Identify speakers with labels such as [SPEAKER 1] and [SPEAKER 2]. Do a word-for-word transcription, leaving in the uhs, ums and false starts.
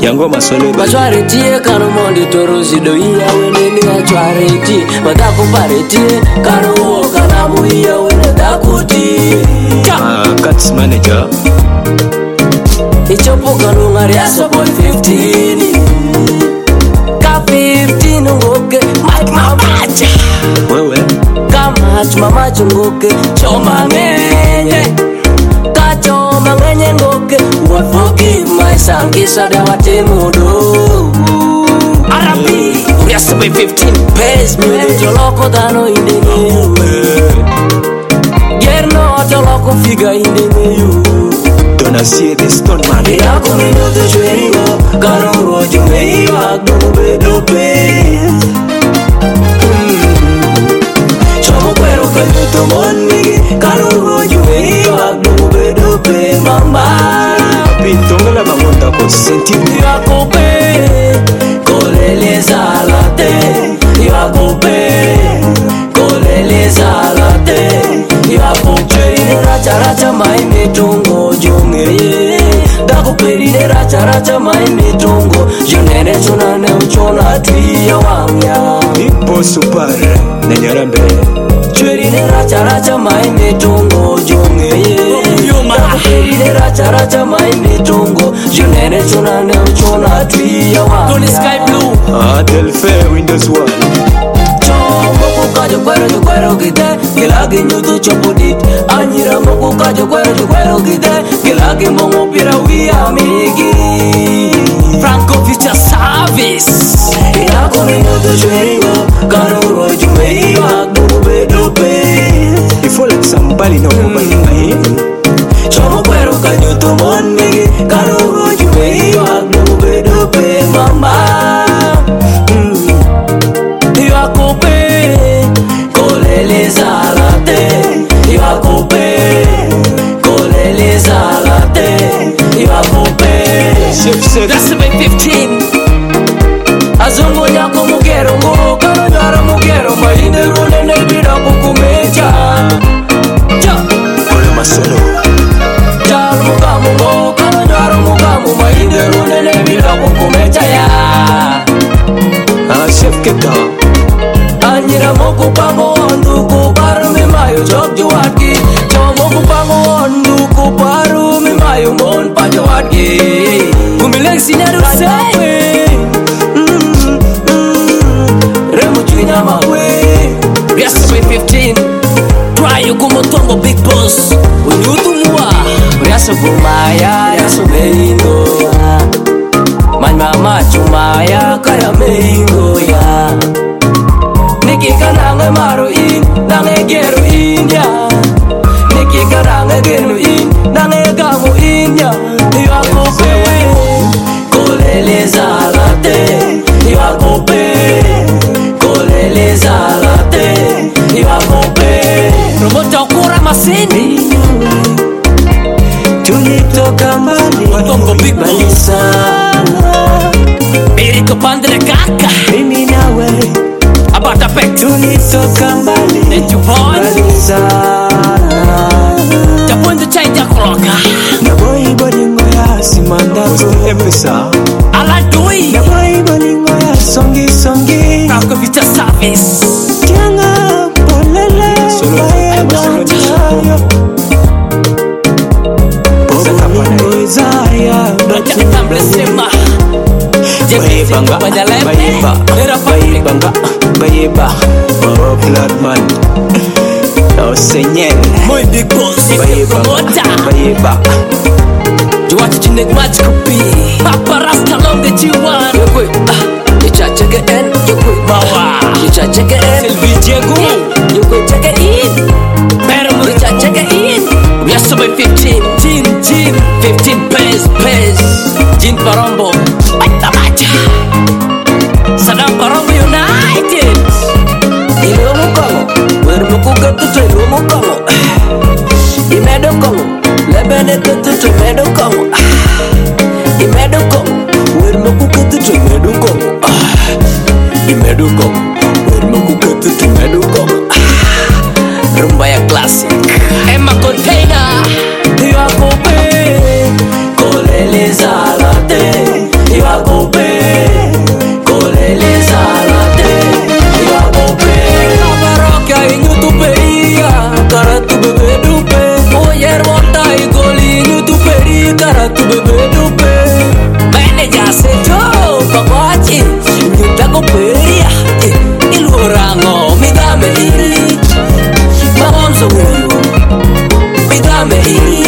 [SPEAKER 1] Yango masole
[SPEAKER 2] Machwaretie kano mondi torosi do iya wene ni achwaretie Madako paretie kano uoka na muia wene dakuti
[SPEAKER 1] Ah, Cats manager
[SPEAKER 2] Ichopo kano ngariaso boy fifteen Ka fifteen ngoke Mike mamacha
[SPEAKER 1] Wewe
[SPEAKER 2] Kamach mamacha ngoke Choma ngenye Ka choma ngenye ngoke What forgive my son kisa dawa temudo Arabi Uriasa boy fifteen Base Mwedu joloko dano indenge Gerno joloko figa indenge yu
[SPEAKER 1] Donasie the stone man
[SPEAKER 2] Yako minuto chwerigo Kano rojo meiwa Dono bedo bez Chomo kwero kanyuto monigi Kano rojo meiwa Dono bedo bez Mama
[SPEAKER 1] Pintongela bangonda ko senti
[SPEAKER 2] Yako be Kolele salate Yako be Kolele salate Yako be Racha racha mai mitungo Jungeye Dako perine racha racha mai mitungo Junene chunane uchona Tuya wamya
[SPEAKER 1] Ipo super Nanyarambe
[SPEAKER 2] Chwerine racha racha mai mitungo Jungeye Dako perine racha racha mai mitungo Junene chunane uchona Tuya wamya Tony Sky Blue
[SPEAKER 1] Ah, Delphi Windows one
[SPEAKER 2] Chomo kukajo kwero jo kwero gide Gilagi nyutu chopo dit Anyira moku kajo kwero jo kwero gide Gilagi mongo pira wia migi Franco Future Service Inako ni nyutu chweringo Kano roju meiwa Dube dube
[SPEAKER 1] Before like somebody no kubali mai
[SPEAKER 2] Chomo kwero kanyutu mon migi Kano roju meiwa Dube dube mama Kolele salate Yako be Kolele salate Yako be
[SPEAKER 1] Chef Chef
[SPEAKER 2] That's the way fifteen Azungo yako mugero ngo Kano nyara mugero Maine rune nebida kukumecha Ja
[SPEAKER 1] Kolo masolo
[SPEAKER 2] Jal mugamu ngo Kano nyara mugamu Maine rune nebida kukumecha ya
[SPEAKER 1] Ah, Chef Keta
[SPEAKER 2] Anyira moku pango ondu kuparu mimayo chok juwaki Chomo kupango ondu kuparu mimayo mon pa juwaki Kumilek sinyaru sewe Remu chwinya mawe Riasa by fifteen Try kumotongo big boss Unyutu muwa Riasa kumaya Riasa meingo Manyama chumaya Kaya meingo ya Niki kanange maru in, nange geru in ya Niki kanange geru in, nange gamu in ya Yako be, kolele salate Yako be, kolele salate Yako be Robota ukura masini Tulitoka mbali Watongo big boss Eriko pandre kaka Mimi nawe Abata pek tulitoka mbali mbali sana Japonde chai jakroka
[SPEAKER 1] Na boy bolingo ya simandako Mpesa
[SPEAKER 2] Ala dui
[SPEAKER 1] Na boy bolingo ya songi songi
[SPEAKER 2] Franco Future Service
[SPEAKER 1] Tianga polele Bae bantayo Bolingo izaya
[SPEAKER 2] Raja tamble sema
[SPEAKER 1] Bayibanga, bayiba, bayibanga, bayiba Oh, blood man Oh, senyel
[SPEAKER 2] Muy big boss
[SPEAKER 1] Bayibanga, bayiba
[SPEAKER 2] Juwati jinek match kupi Papa Rasta longe jiwan Yokwe, Icha cheke en, yokwe bawa Icha cheke en, Sylvie Diego Yokwe cheke in Permo, Icha cheke in Yes, by fifteen, Jin, Jin fifteen pace, pace Jin Parombo Baita bacha Sadam Parombo United Ilo mo kongo Wermo kukatuto ilo mo kongo Imedo kongo Lebene katuto imedo kongo Imedo kongo Wermo kukatuto imedo kongo Imedo kongo Wermo kukatuto imedo kongo Rumba ya classic Emma Container Yako be Kolele salate Yako kame